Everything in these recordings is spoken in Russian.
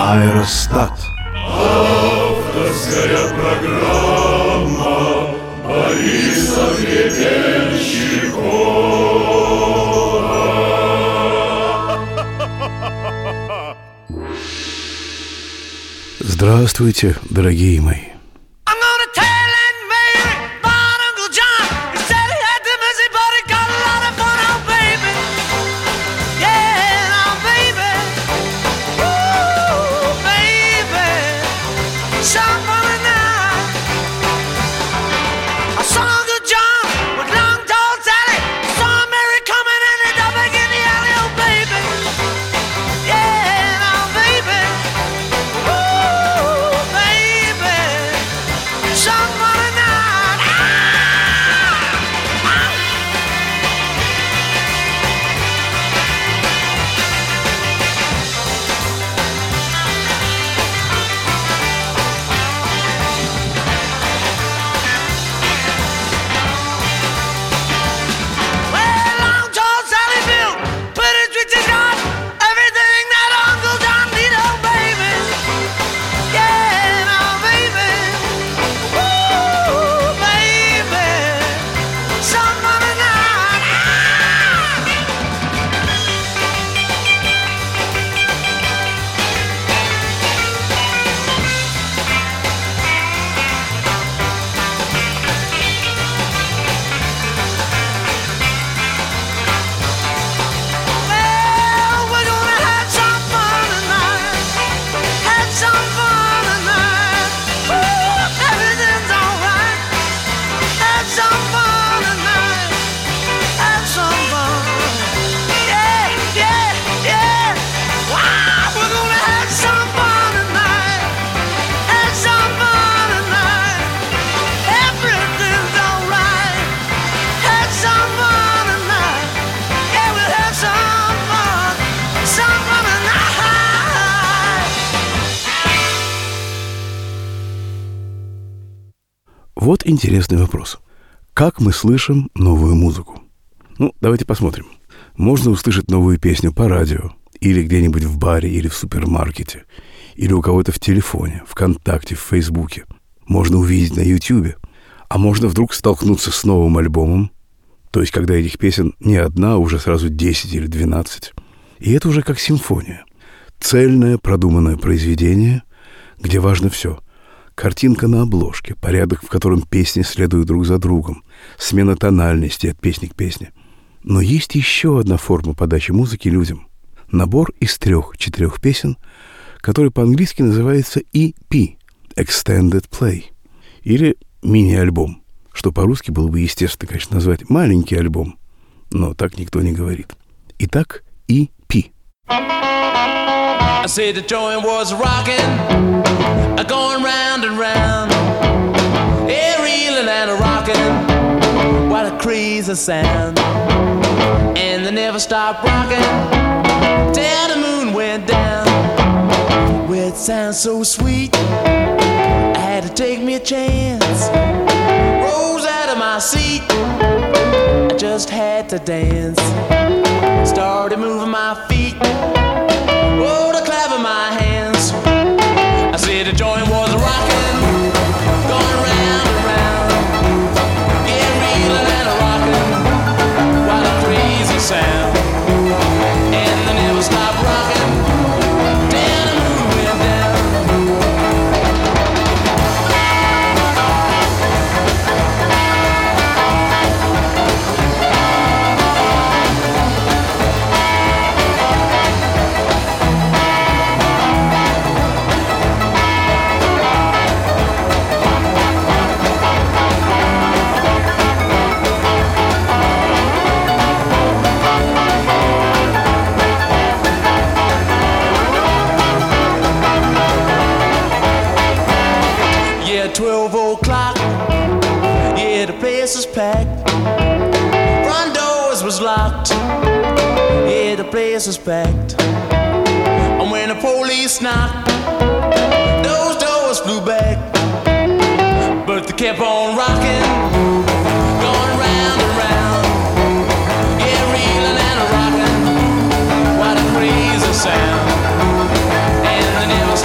Аэростат. Авторская программа Бориса Гребенщикова. Здравствуйте, дорогие мои. Вот интересный вопрос. Как мы слышим новую музыку? Давайте посмотрим. Можно услышать новую песню по радио, или где-нибудь в баре, или в супермаркете, или у кого-то в телефоне, ВКонтакте, в Фейсбуке. Можно увидеть на Ютубе. А можно вдруг столкнуться с новым альбомом, то есть когда этих песен не одна, а уже сразу 10 или 12. И это уже как симфония. Цельное, продуманное произведение, где важно все. Картинка на обложке, порядок, в котором песни следуют друг за другом, смена тональности от песни к песне. Но есть еще одна форма подачи музыки людям. Набор из 3-4 песен, который по-английски называется EP – Extended Play, или мини-альбом, что по-русски было бы естественно, конечно, назвать маленький альбом, но так никто не говорит. Итак, EP. I said the joint was rocking, going round and round, yeah, reeling and rocking, what a crazy sound. And they never stopped rocking till the moon went down. Well, it sounds so sweet, I had to take me a chance. Rose out of my seat, I just had to dance. Started moving my feet, oh, the clap of my hands. I said the joint was rocking, going round and round, yeah, reeling and rocking, what a crazy sound. And they never stopped rocking till the moon went down. Yeah, 12 o'clock, yeah, the place is packed. Front doors was locked, yeah, the place is packed. And when the police knocked, those doors flew back. But they kept on rocking, going round and round, yeah, reeling and rocking, what a crazy sound. And they never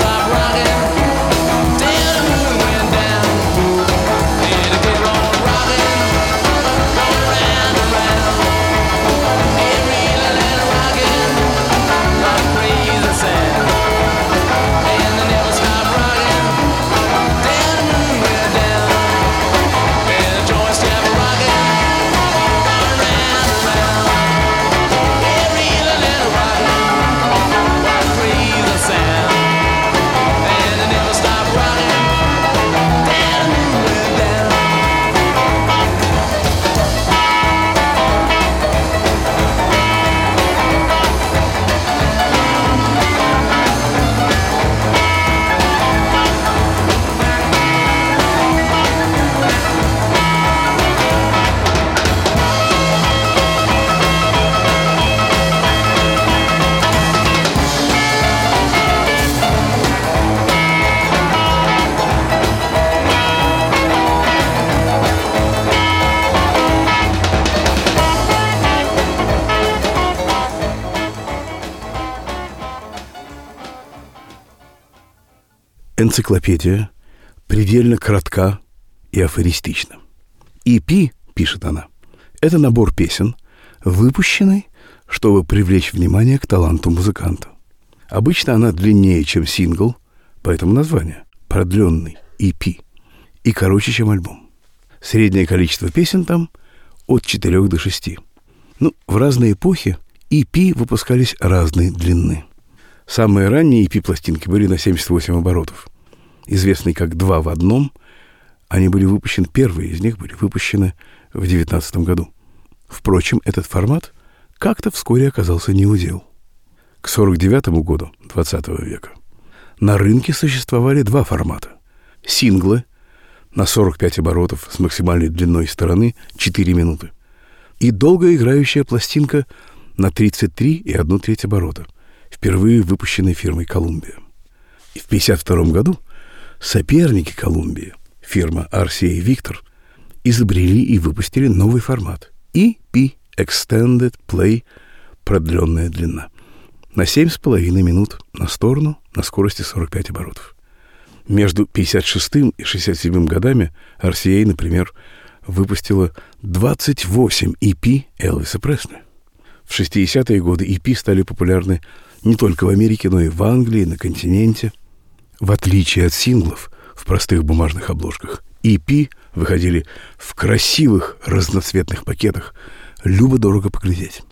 энциклопедия, предельно кратка и афористична. EP, пишет она, это набор песен, выпущенный, чтобы привлечь внимание к таланту музыканта. Обычно она длиннее, чем сингл, поэтому название – продленный EP, и короче, чем альбом. Среднее количество песен там от 4 до 6. В разные эпохи EP выпускались разной длины. Самые ранние EP-пластинки были на 78 оборотов. Известные как «Два в одном», они были выпущены, первые из них были выпущены в 19 году. Впрочем, этот формат как-то вскоре оказался неудел. К 49 году 20 века на рынке существовали два формата. Синглы на 45 оборотов с максимальной длиной стороны 4 минуты и долгоиграющая пластинка на 33 1/3 оборота, впервые выпущенной фирмой Columbia. И в 1952 году соперники Columbia, фирма RCA Victor, изобрели и выпустили новый формат EP Extended Play, продленная длина, на 7,5 минут на сторону на скорости 45 оборотов. Между 56 и 67 годами RCA, например, выпустила 28 EP Элвиса Пресли. В 60-е годы EP стали популярны не только в Америке, но и в Англии, на континенте. В отличие от синглов в простых бумажных обложках, EP выходили в красивых разноцветных пакетах, любо-дорого поглядеть.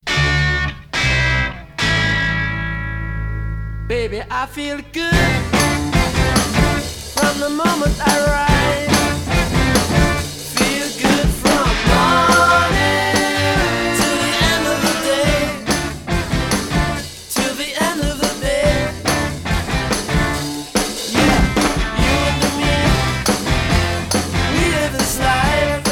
Baby, I feel good from the moment I rise. Feel good from morning to the end of the day. To the end of the day. Yeah, you and me, we live this life.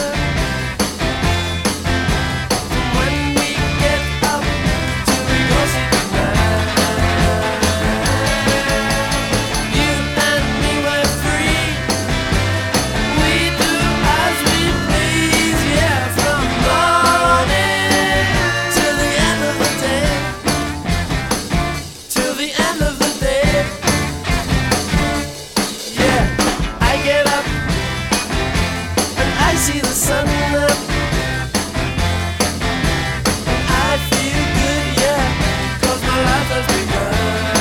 When we get up till we go see the night. You and me, we're free. We do as we please, yeah, from morning till the end of the day. Till the end of the day. Yeah, I get up and I see the sun up. I feel good, yeah, 'cause my life has begun.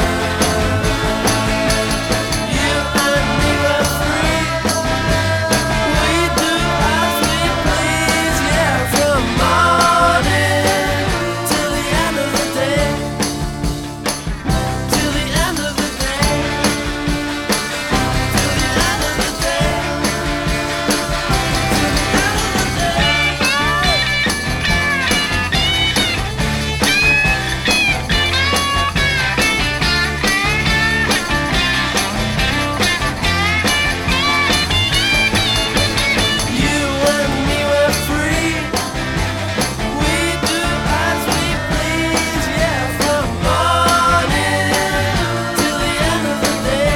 You and me, we're free. We do as we please, yeah, from morning till the end of the day. Till the end of the day. Till the end of the day. You and me, we're free. We do as we please, yeah, from morning till the end of the day.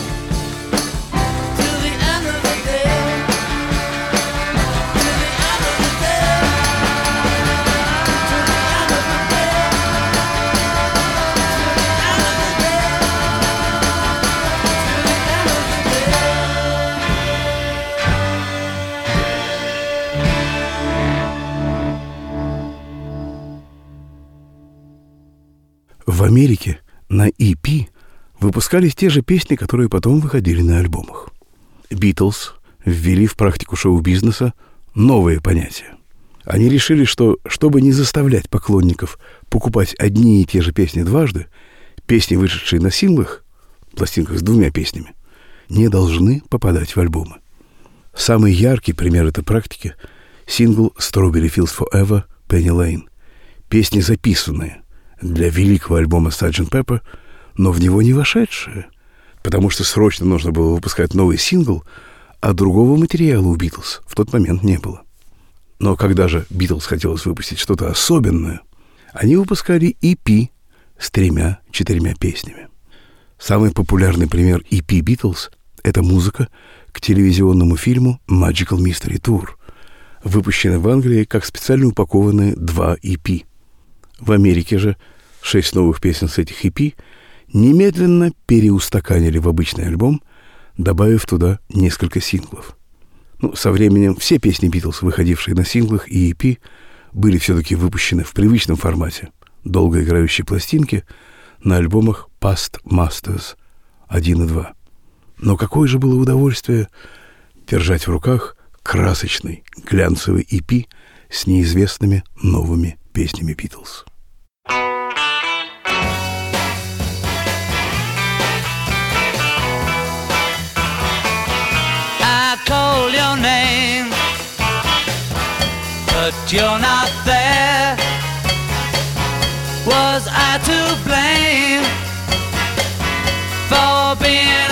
Till the end of the day. Till the end of the day. Till the end of the day. В Америке на EP выпускались те же песни, которые потом выходили на альбомах. Битлз ввели в практику шоу-бизнеса новые понятия. Они решили, что, чтобы не заставлять поклонников покупать одни и те же песни дважды, песни, вышедшие на синглах, пластинках с двумя песнями, не должны попадать в альбомы. Самый яркий пример этой практики — сингл «Strawberry Fields Forever» Penny Lane. Песни, записанные для великого альбома Sgt. Pepper, но в него не вошедшие, потому что срочно нужно было выпускать новый сингл, а другого материала у Битлз в тот момент не было. Но когда же Битлз хотелось выпустить что-то особенное, они выпускали EP с 3-4 песнями. Самый популярный пример EP Битлз — это музыка к телевизионному фильму Magical Mystery Tour, выпущенный в Англии как специально упакованные 2 EP. В Америке же 6 новых песен с этих EP немедленно переустаканили в обычный альбом, добавив туда несколько синглов. Со временем все песни Битлз, выходившие на синглах и EP, были все-таки выпущены в привычном формате долгоиграющей пластинки на альбомах Past Masters 1 и 2. Но какое же было удовольствие держать в руках красочный глянцевый EP с неизвестными новыми песнями Битлз. I call your name, but you're not there. Was I to blame for being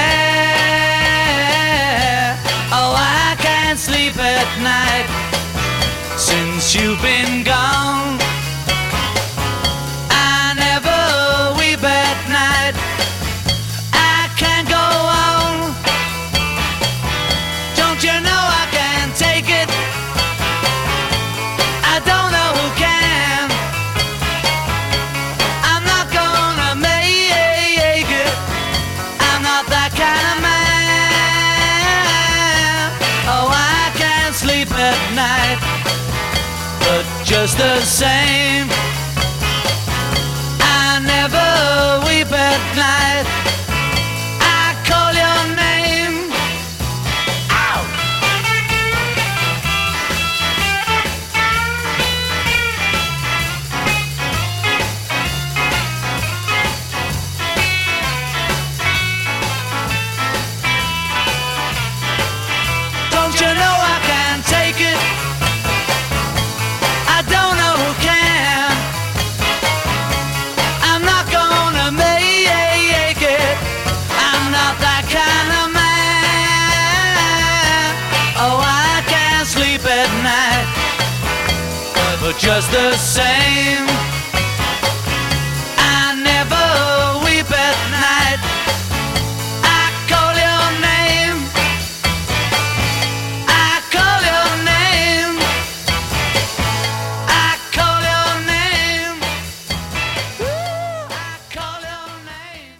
unfair? Oh, I can't sleep at night since you've been gone. I never weep at night. I can't go on. Don't you know I can't take it? I don't know who can. I'm not gonna make it. I'm not that kind of man. Oh, I can't sleep at night. But just the same, I never weep at night. I call your name. Ow! Don't you know I can't take it? I don't know who can. I'm not gonna make it. I'm not that kind of man. Oh, I can't sleep at night. But just the same, I never weep at night. I call your name. I call your name. I call your name. Ooh, I call your name.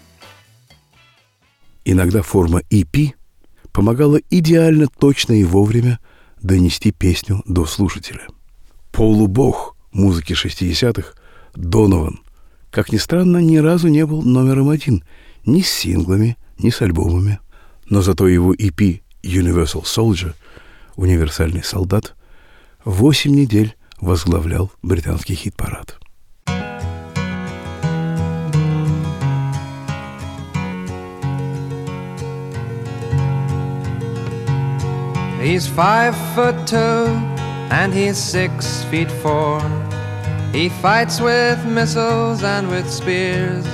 Иногда форма EP помогала идеально точно и вовремя донести песню до слушателя. Полубог музыки 60-х Донован, как ни странно, ни разу не был номером один ни с синглами, ни с альбомами. Но зато его EP Universal Soldier, универсальный солдат, 8 недель возглавлял британский хит-парад. He's 5'2" and he's 6'4". He fights with missiles and with spears.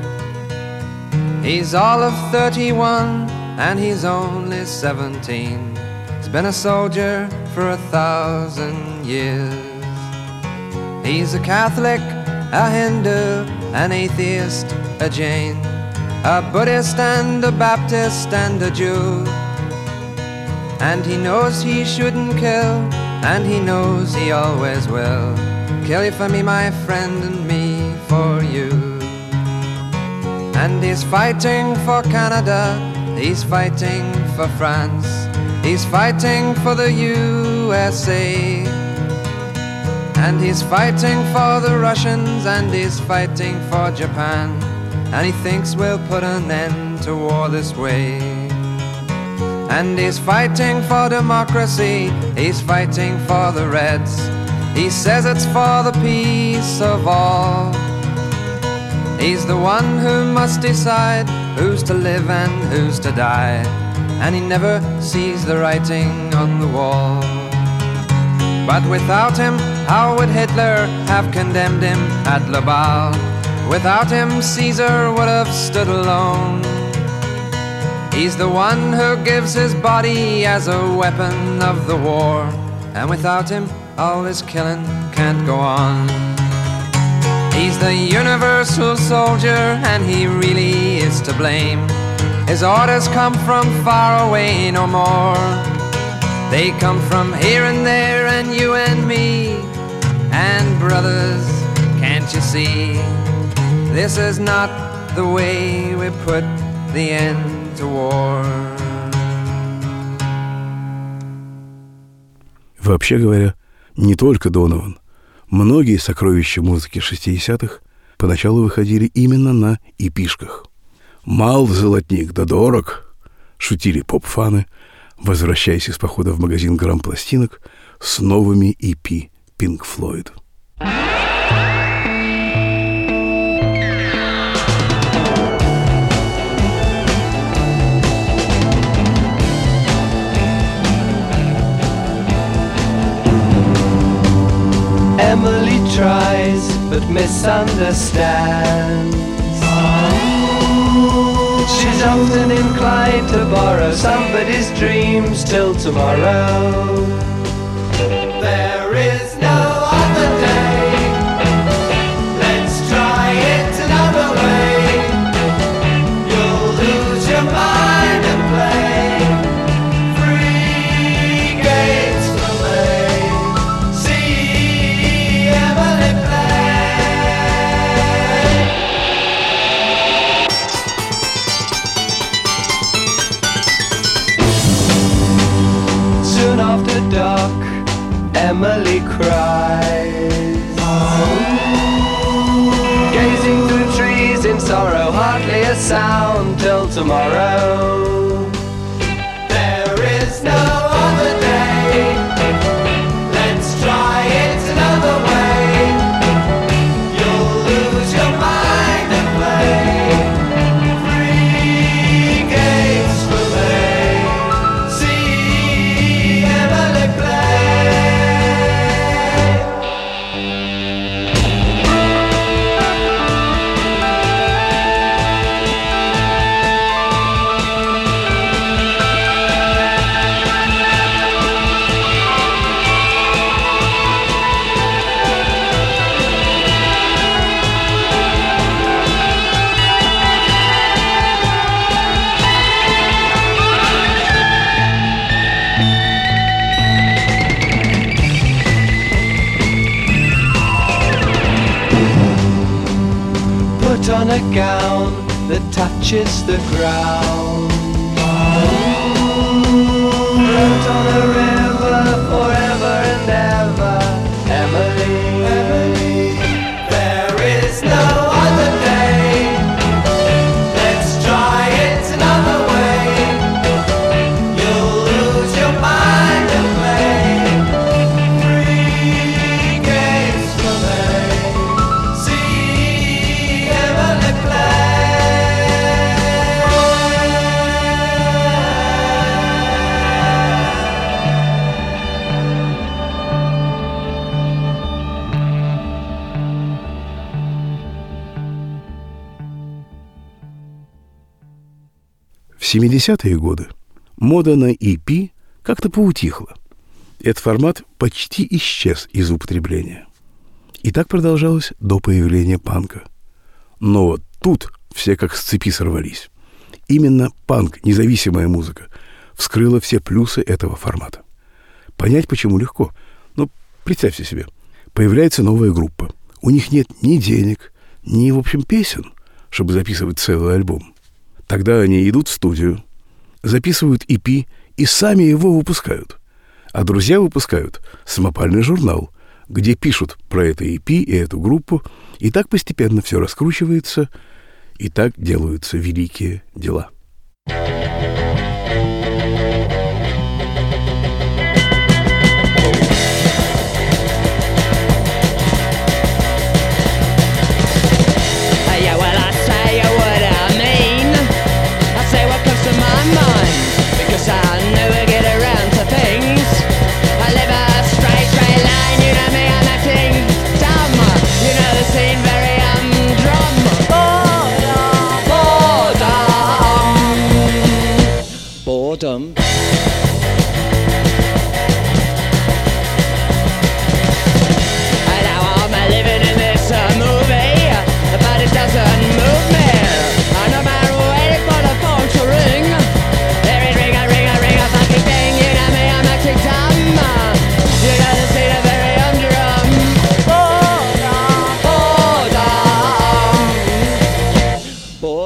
He's all of 31 and he's only 17. He's been a soldier for 1,000 years. He's a Catholic, a Hindu, an atheist, a Jain, a Buddhist and a Baptist and a Jew. And he knows he shouldn't kill, and he knows he always will. Kill you for me, my friend, and me for you. And he's fighting for Canada, he's fighting for France, he's fighting for the USA. And he's fighting for the Russians, and he's fighting for Japan. And he thinks we'll put an end to war this way. And he's fighting for democracy, he's fighting for the Reds. He says it's for the peace of all. He's the one who must decide who's to live and who's to die. And he never sees the writing on the wall. But without him, how would Hitler have condemned him at Laval? Without him, Caesar would have stood alone. He's the one who gives his body as a weapon of the war. And without him, all this killing can't go on. He's the universal soldier, and he really is to blame. His orders come from far away no more. They come from here and there, and you and me. And brothers, can't you see? This is not the way we put the end to war. Вообще говоря, не только Донован. Многие сокровища музыки 60-х поначалу выходили именно на EP-шках. «Мал золотник, да дорог», — шутили поп-фаны, возвращаясь из похода в магазин грамм-пластинок с новыми EP Pink Floyd. Emily tries but misunderstands. She's often inclined to borrow somebody's dreams till tomorrow. There is no other day. Let's try it another way. You'll lose your mind and play free games for me. See Emily play. Soon after dark, Emily cries, gazing through trees in sorrow, hardly a sound till tomorrow. There is no other day. Let's try it another way. You'll lose your mind and play free games for me. See Emily play. Put on a gown that touches the ground. Float on a river forever and ever. Emily, Emily, there is no other day. Let's try it another way. You'll lose your mind and play free games for me. See Emily play. В 70-е годы мода на EP как-то поутихла. Этот формат почти исчез из употребления. И так продолжалось до появления панка. Но вот тут все как с цепи сорвались. Именно панк, независимая музыка, вскрыла все плюсы этого формата. Понять почему легко. Ну, представьте себе, появляется новая группа. У них нет ни денег, ни, в общем, песен, чтобы записывать целый альбом. Тогда они идут в студию, записывают EP и сами его выпускают. А друзья выпускают самопальный журнал, где пишут про это EP и эту группу, и так постепенно все раскручивается, и так делаются великие дела. Yeah, well, I say what I mean. I say what comes to my mind, because I never get around to things. I live a straight line, you know me, I'm acting dumb. You know the scene very drum. Boredom,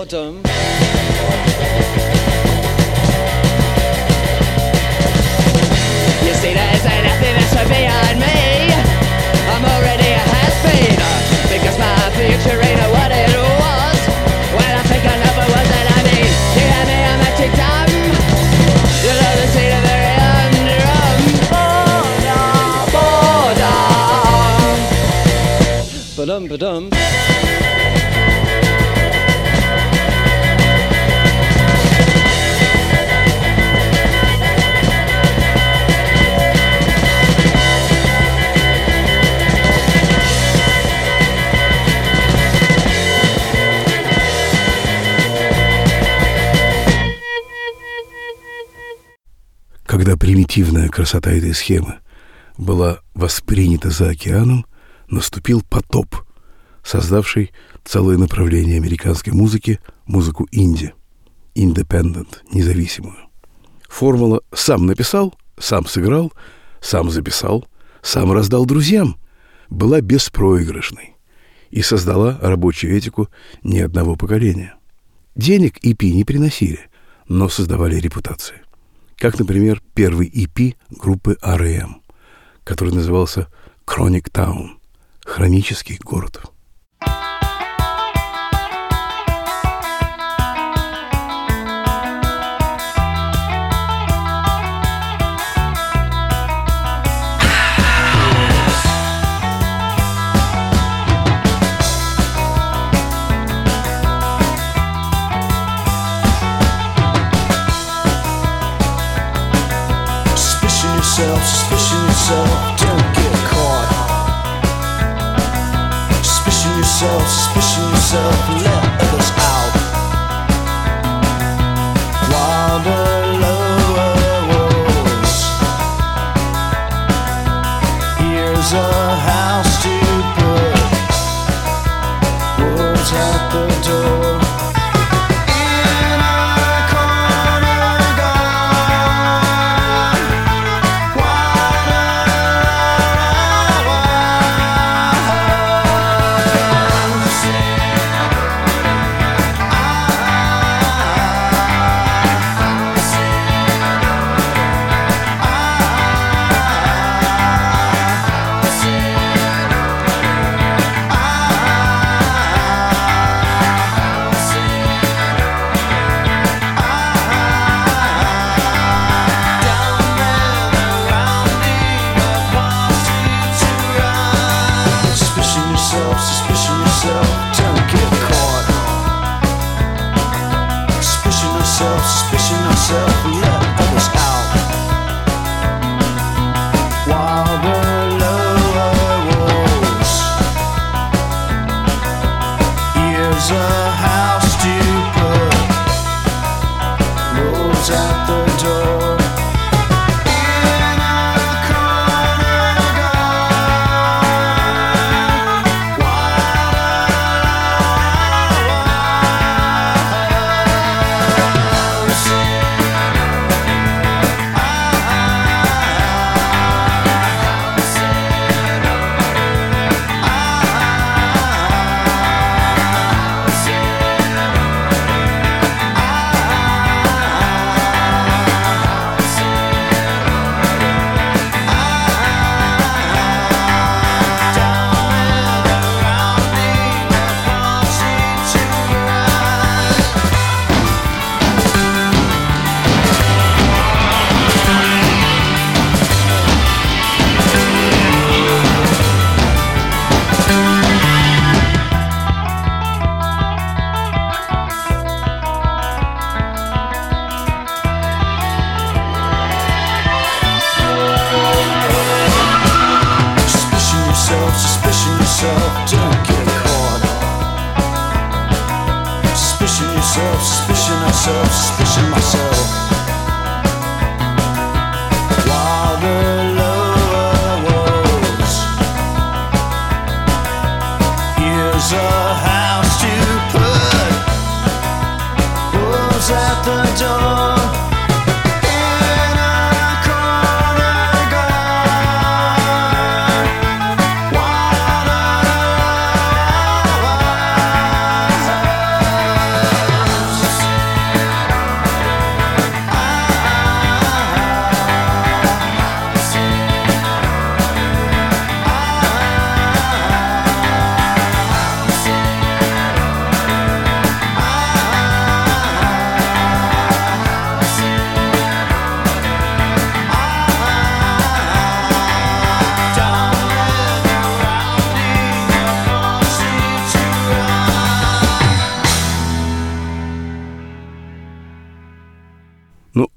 ba-dum. You see, there's nothing that's so beyond me. I'm already a has-been, because my future ain't what it was. When I think I know what that I mean. You hear me, I'm acting dumb. You know the scene of the drum. Ba-dum, ba-dum. Когда примитивная красота этой схемы была воспринята за океаном, наступил потоп, создавший целое направление американской музыки, музыку инди, independent, независимую. Формула «сам написал, сам сыграл, сам записал, сам раздал друзьям» была беспроигрышной и создала рабочую этику ни одного поколения. Денег EP не приносили, но создавали репутации. Как, например, первый EP группы R.E.M., который назывался «Chronic Town» — «Хронический город». Suspicion yourself, don't get caught. Suspicion yourself, let others out. While the lower walls, here's a house to put words at the door. Suspicion yourself, let others out. While the lower walls, here's a house to put roads at the door. Suspicion yourself, don't get caught. Suspicion yourself, suspicion ourselves, suspicion myself. While the lower walls, here's a house to put wolves at the door.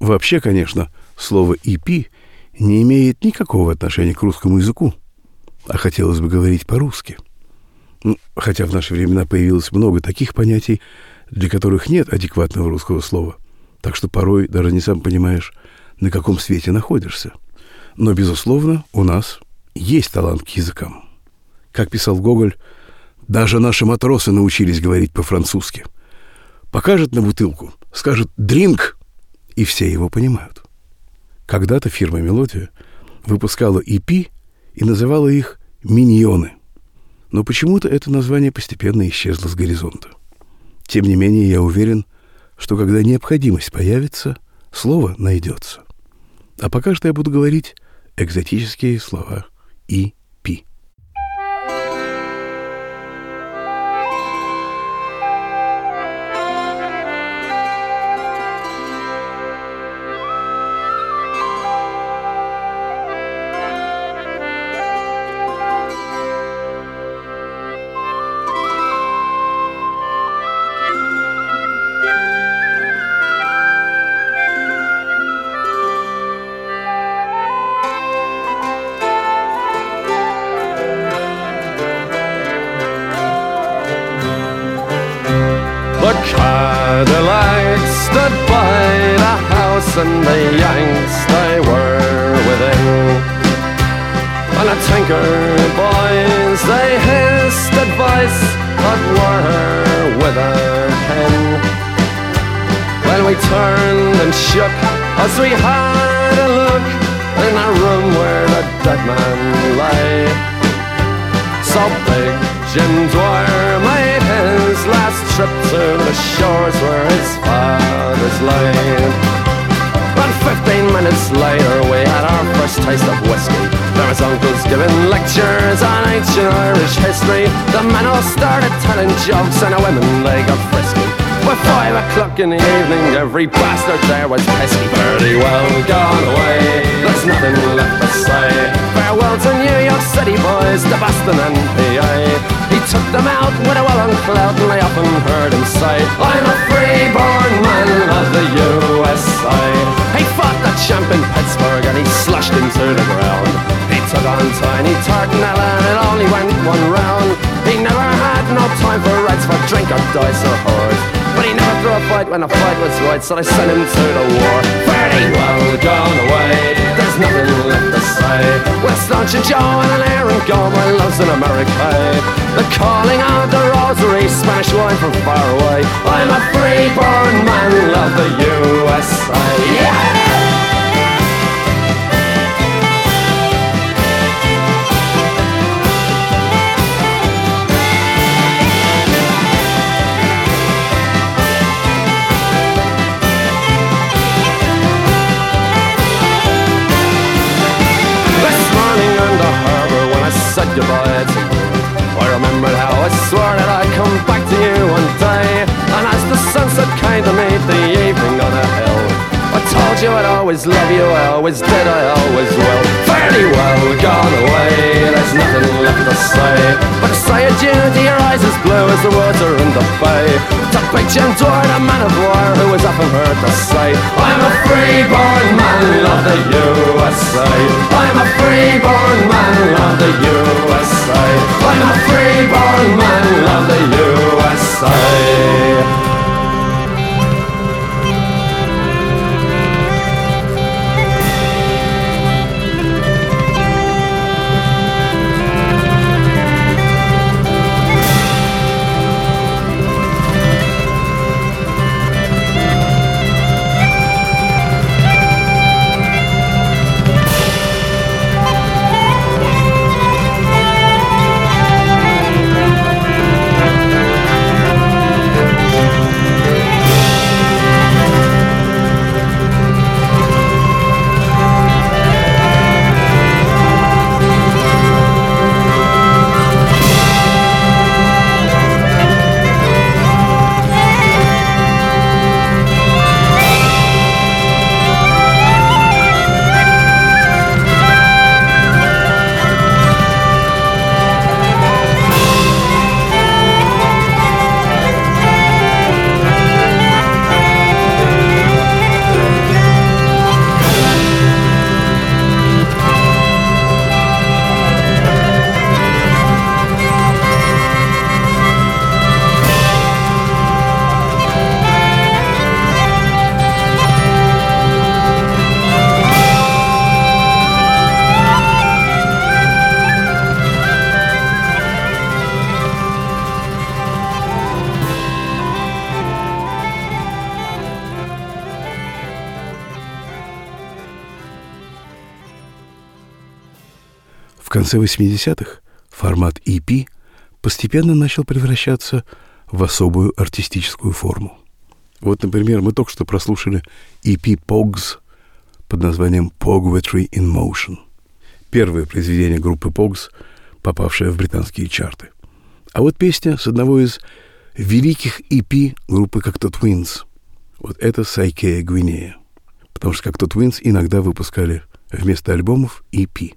вообще, конечно, слово EP не имеет никакого отношения к русскому языку, а хотелось бы говорить по-русски. Хотя в наши времена появилось много таких понятий, для которых нет адекватного русского слова, так что порой даже не сам понимаешь, на каком свете находишься. Но, безусловно, у нас есть талант к языкам. Как писал Гоголь, даже наши матросы научились говорить по-французски. Покажет на бутылку, скажет «дринк», и все его понимают. Когда-то фирма «Мелодия» выпускала EP и называла их «миньоны». Но почему-то это название постепенно исчезло с горизонта. Тем не менее, я уверен, что когда необходимость появится, слово найдется. А пока что я буду говорить экзотические слова EP. The Cadillac stood by the house and the Yanks they were within. And the Tinker boys they hissed advice but were with a pen. Well, we turned and shook as we had a look in a room where the dead man lay. So big Jim Dwyer made his last trip to the shores where his fathers lay. And 15 minutes later we had our first taste of whiskey. There was uncles giving lectures on ancient Irish history. The men all started telling jokes and the women they got frisky. By 5 o'clock in the evening every bastard there was pesky. Pretty well gone away, there's nothing left to say. Farewell to New York City boys, to Boston and PA. He took them out with a well-on cloud and I often heard him say, I'm a free-born man of the USA. He fought the champ in Pittsburgh and he slashed him to the ground. He took on Tiny Tartanella and it only went one round. He never had no time for rights for drink or dice or whores. But he never threw a fight when the fight was right, so they sent him to the war. Very well gone away, there's nothing left to say. We're Staunch and Joe and Aaron Gomer loves in America. The calling out the rosary, Spanish wine from far away. I'm a free-born man, love the USA. Yeah! Said goodbye to you. I remembered how I swore that I'd come back to you one day. And as the sunset came to meet the evening on a hill, I told you I'd always love you, I always did, I always will. Fairly well gone away, there's nothing left to say. But to say adieu to your eyes as blue as the water in the bay. To big Jim Dwyer, the man of war, who was often heard to say, I'm a free-born man, love the USA. I'm a free-born man, love the USA. I'm a free-born man, love the USA. конце 80-х формат EP постепенно начал превращаться в особую артистическую форму. Вот, например, мы только что прослушали EP Pogues под названием Poguetry in Motion. Первое произведение группы Pogues, попавшее в британские чарты. А вот песня с одного из великих EP группы Cocteau Twins. Вот это Psyche Guinea. Потому что Cocteau Twins иногда выпускали вместо альбомов EP.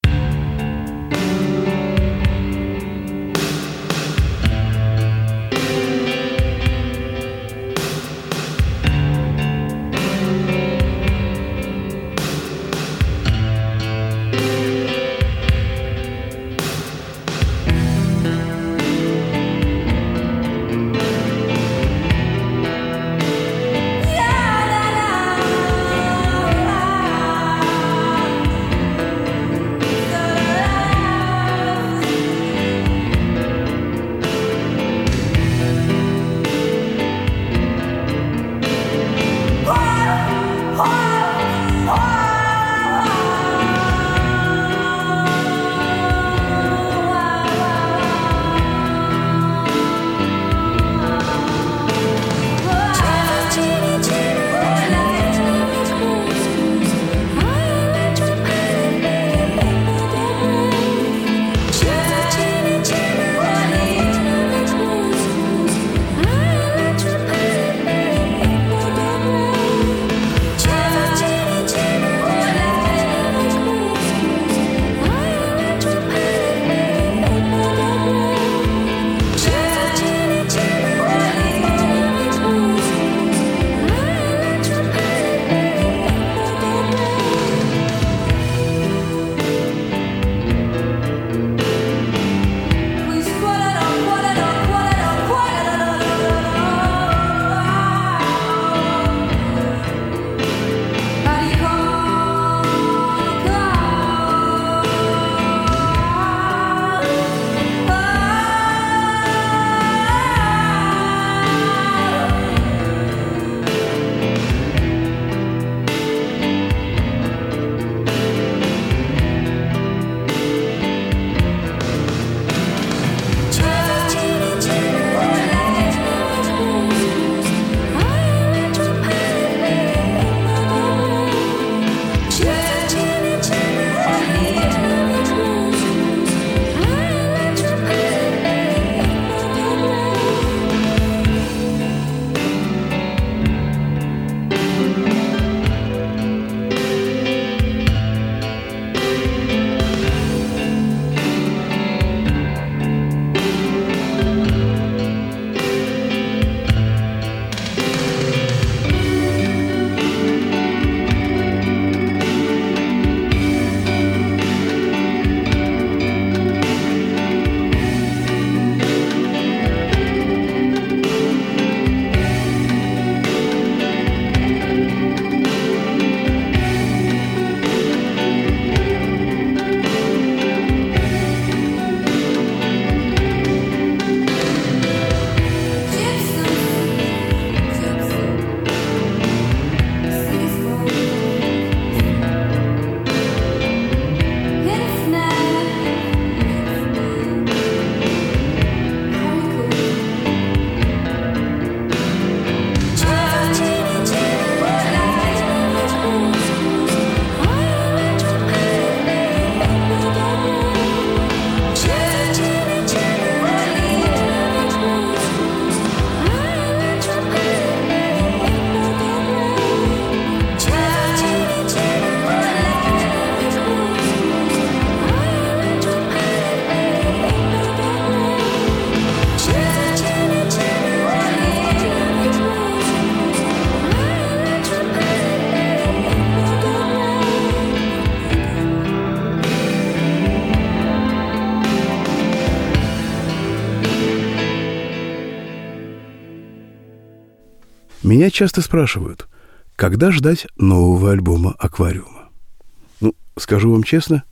Меня часто спрашивают, когда ждать нового альбома «Аквариума». Ну, скажу вам честно,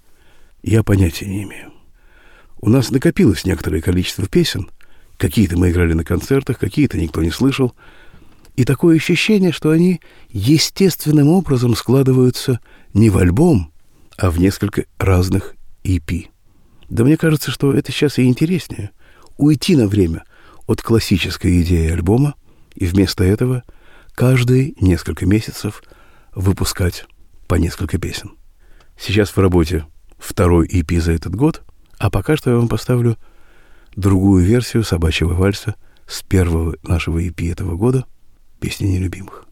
я понятия не имею. У нас накопилось некоторое количество песен. Какие-то мы играли на концертах, какие-то никто не слышал. И такое ощущение, что они естественным образом складываются не в альбом, а в несколько разных EP. Да мне кажется, что это сейчас и интереснее. Уйти на время от классической идеи альбома и вместо этого каждые несколько месяцев выпускать по несколько песен. Сейчас в работе второй EP за этот год, а пока что я вам поставлю другую версию «Собачьего вальса» с первого нашего EP этого года, «Песни нелюбимых».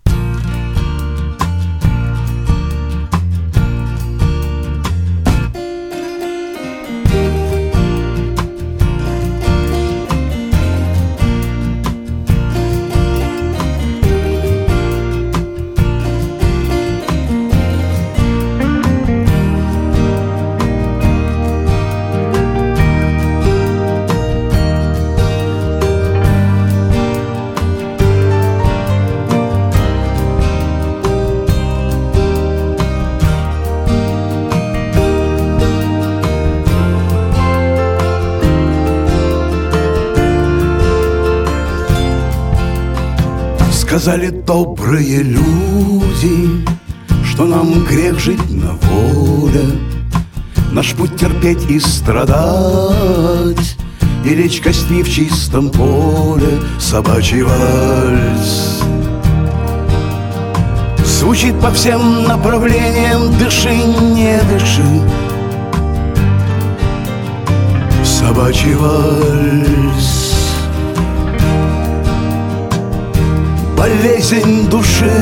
Сказали добрые люди, что нам грех жить на воле, наш путь терпеть и страдать, и лечь костьми в чистом поле. Собачий вальс звучит по всем направлениям, дыши, не дыши. Собачий вальс, болезнь души.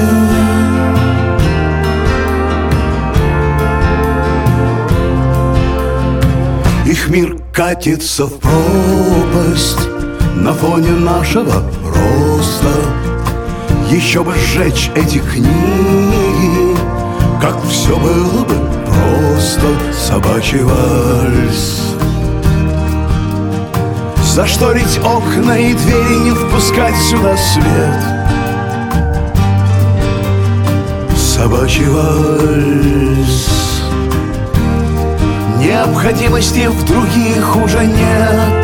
Их мир катится в пропасть на фоне нашего роста. Еще бы сжечь эти книги, как все было бы просто. Собачий вальс, зашторить окна и двери, не впускать сюда свет. Собачий вальс, необходимости в других уже нет.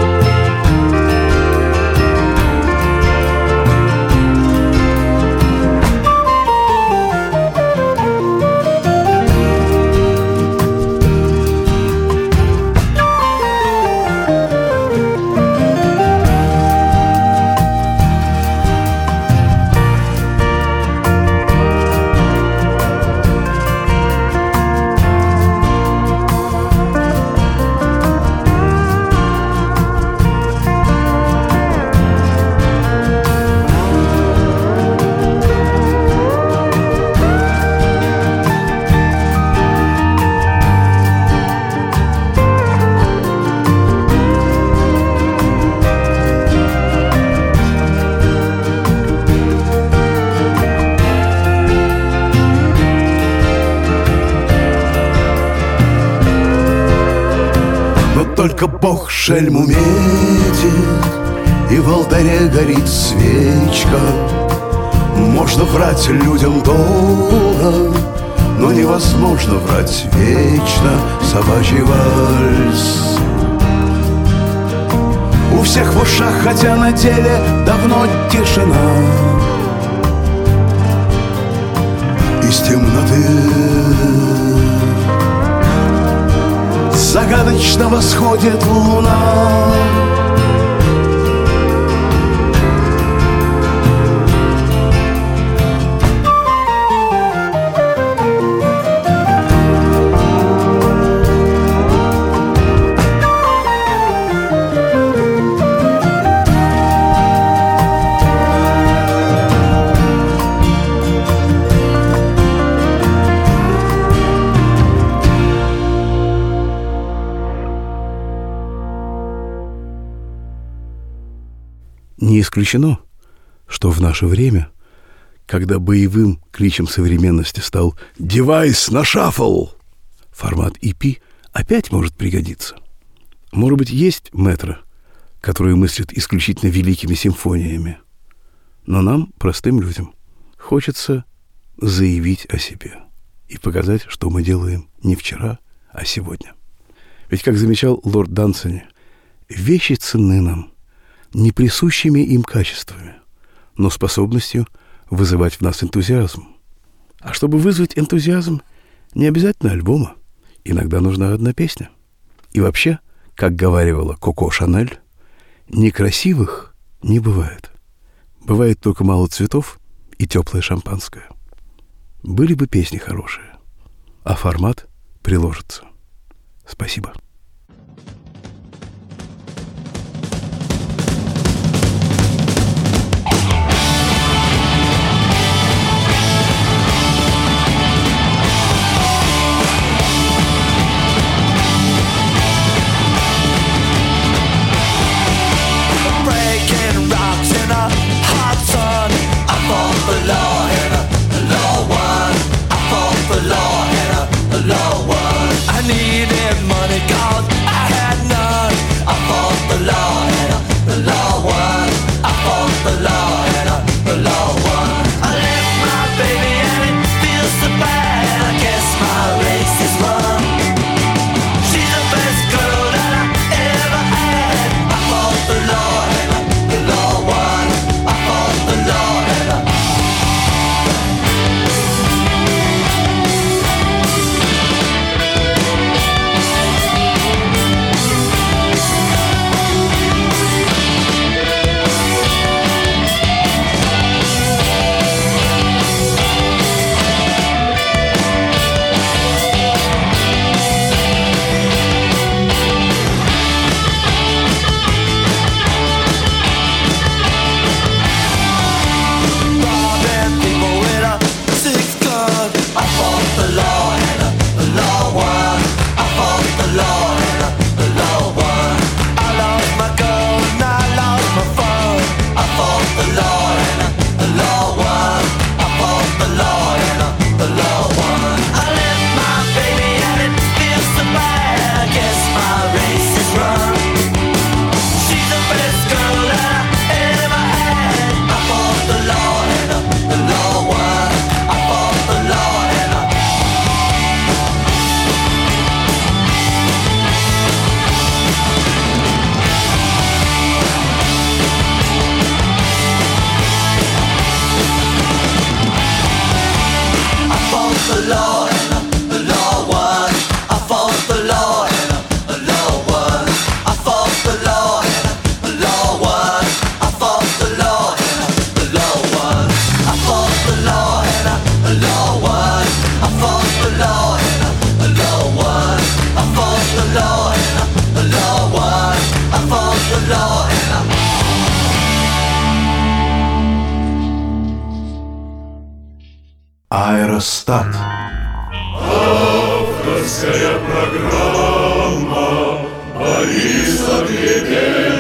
Только Бог шельму метит, и в алтаре горит свечка. Можно врать людям долго, но невозможно врать вечно. Собачий вальс у всех в ушах, хотя на деле давно тишина. Из темноты загадочно восходит луна. Не исключено, что в наше время, когда боевым кличем современности стал «девайс на шаффл», формат EP опять может пригодиться. Может быть, есть мэтро, которые мыслят исключительно великими симфониями, но нам, простым людям, хочется заявить о себе и показать, что мы делаем не вчера, а сегодня. Ведь, как замечал лорд Дансони, вещи ценны нам не присущими им качествами, но способностью вызывать в нас энтузиазм. А чтобы вызвать энтузиазм, не обязательно альбома. Иногда нужна одна песня. И вообще, как говаривала Коко Шанель, некрасивых не бывает. Бывает только мало цветов и теплое шампанское. Были бы песни хорошие, а формат приложится. Спасибо. Аэростат. Авторская программа Бориса Гребенщикова.